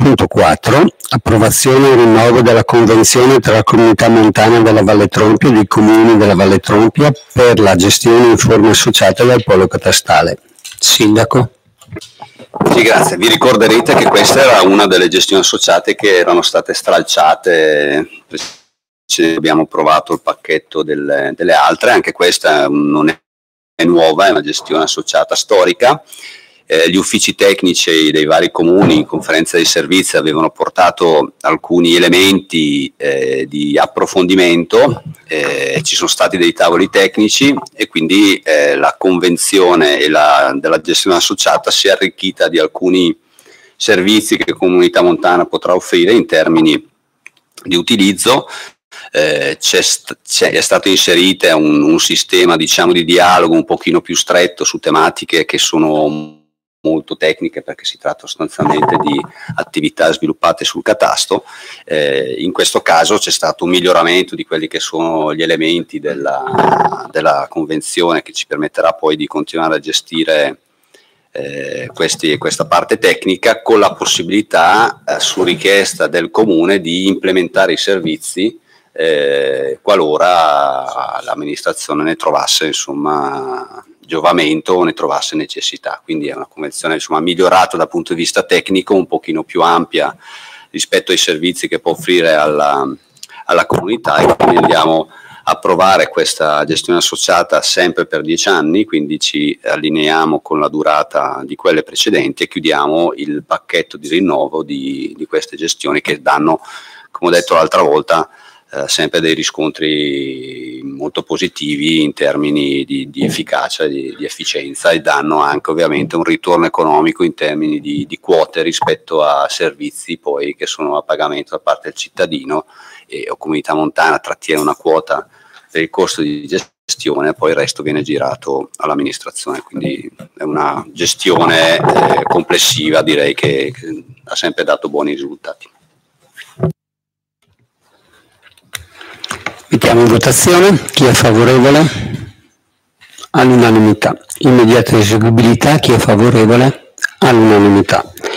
Punto 4. Approvazione e rinnovo della convenzione tra la Comunità Montana della Valle Trompia e dei comuni della Valle Trompia per la gestione in forma associata del polo catastale. Sindaco. Sì, grazie. Vi ricorderete che questa era una delle gestioni associate che erano state stralciate. Abbiamo provato il pacchetto delle altre, anche questa non è nuova, è una gestione associata storica. Gli uffici tecnici dei vari comuni in conferenza dei servizi avevano portato alcuni elementi di approfondimento, ci sono stati dei tavoli tecnici e quindi la convenzione della gestione associata si è arricchita di alcuni servizi che Comunità Montana potrà offrire in termini di utilizzo. È stato inserito un sistema, diciamo, di dialogo un pochino più stretto su tematiche che sono molto tecniche, perché si tratta sostanzialmente di attività sviluppate sul catasto. In questo caso c'è stato un miglioramento di quelli che sono gli elementi della convenzione, che ci permetterà poi di continuare a gestire questa parte tecnica, con la possibilità su richiesta del comune di implementare i servizi qualora l'amministrazione ne trovasse, insomma, giovamento o ne trovasse necessità. Quindi è una convenzione, insomma, migliorata dal punto di vista tecnico, un pochino più ampia rispetto ai servizi che può offrire alla comunità, e quindi andiamo a provare questa gestione associata sempre per 10 anni, quindi ci allineiamo con la durata di quelle precedenti e chiudiamo il pacchetto di rinnovo di queste gestioni, che danno, come ho detto l'altra volta, sempre dei riscontri molto positivi in termini di efficacia e di efficienza, e danno anche ovviamente un ritorno economico in termini di quote rispetto a servizi poi che sono a pagamento da parte del cittadino, e Comunità Montana trattiene una quota per il costo di gestione, poi il resto viene girato all'amministrazione. Quindi è una gestione complessiva, direi, che ha sempre dato buoni risultati. Mettiamo in votazione. Chi è favorevole? All'unanimità. Immediata eseguibilità. Chi è favorevole? All'unanimità.